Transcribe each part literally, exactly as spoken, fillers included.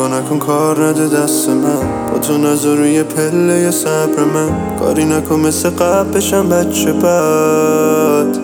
اشتباه نکن کار نده دست من، با تو نذار روی پله صبر من. کاری نکن مثل قبل بشم بچه بد.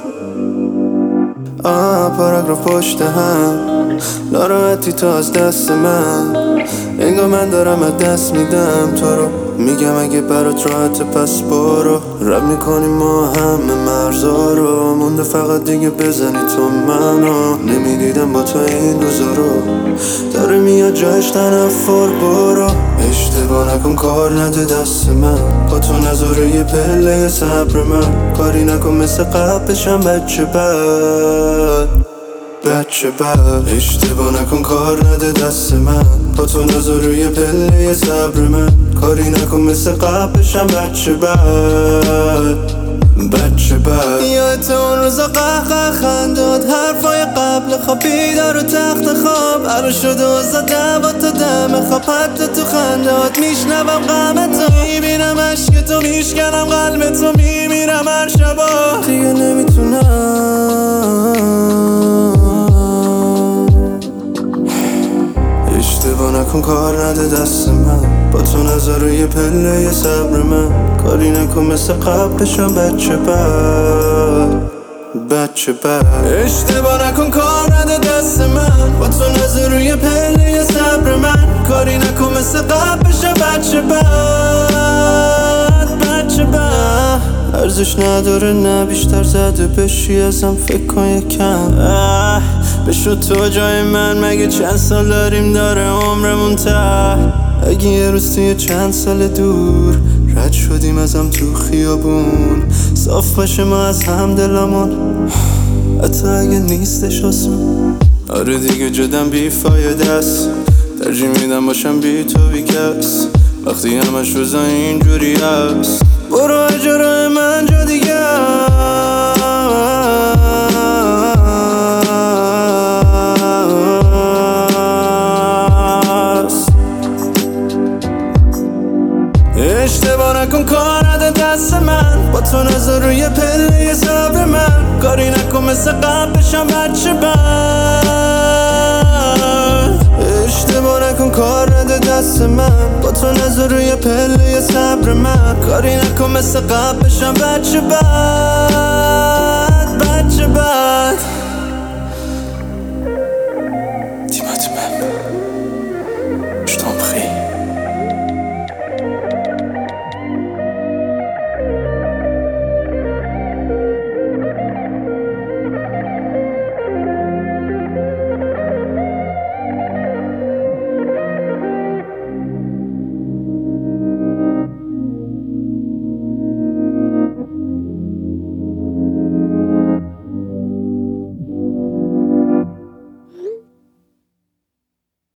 آه پاراگراف پشت هم، ناراحتی تو از دست من. انگار من دارم از دست میدم تو رو. میگم اگه برات راحت پس برو. رب میکنیم ما همه مرزا رو. مونده فقط دیگه بزنی تو منو. نمیدیدم با تو این روزا رو. داره میاد جایش تنفر برو. اشتباه نکن کار نده دست من، با تو نذار یه پله صبر من. کاری نکن مثل قبل بشم بچه بد. بچه بد. اشتباه نکن کار نده دست من، با تو نذار روی پله صبر من. کاری نکن مثل قبل بشم بچه بد. بچه بد. یادت اون روزا قهقه خنداد، حرفای قبل خواب بیدار و تخت خواب. عرو شد و زدم با تو دم خواب، حتی تو خندات میشنوم غمتو. میبینم عشق تو میشکنم قلب تو، میمیرم هر شبا. دیگه نمیتونم. اشتباه نکن کار نده دست من، با تو نذار روی پله صبر من. کاری نکن مثل قبل بشم بچه بد. بچه بد. اشتباه نکن کار نده دست من، با تو نذار روی پله صبر من. کاری نکن مثل قبل بشم بچه بد. بچه بد. ارزش نداره نه بیشتر زده بشی ازم، فکر کن یکم. بشو تو جای من، مگه چند سال داریم داره عمرمون ته. اگه یه روز توی چند سال دور رد شدیم ازم تو خیابون، صاف باشه ما از هم دلمون، حتی اگه نیستش آسون. آره دیگه جدم بیفایده است، ترجیح میدم باشم بی تو بی کس. وقتی همش روزا اینجوری هست، برو اجرای من جا دیگه است. اشتباه نکن کار نده دست من، با تو نذار روی پله صبر من. کاری نکن مثل قبل بشم بچه بد. اشتباه نکن کار نده دست من، با تو نذار روی پله صبر من. کاری نکن مثل قبل بشم بچه بد. بچه بد.